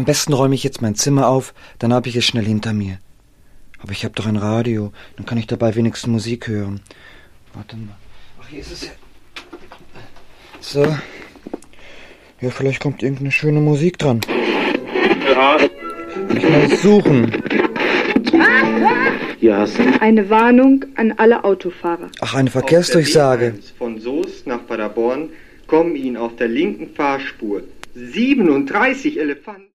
am besten räume ich jetzt mein Zimmer auf, dann habe ich es schnell hinter mir. Aber ich habe doch ein Radio, dann kann ich dabei wenigstens Musik hören. Warte mal. Ach, hier ist es ja. So. Ja, vielleicht kommt irgendeine schöne Musik dran. Ja. Will ich mal suchen. Hier hast du Eine Warnung an alle Autofahrer. Ach, eine Verkehrsdurchsage. Auf der B1 von Soest nach Paderborn kommen Ihnen auf der linken Fahrspur 37 Elefanten.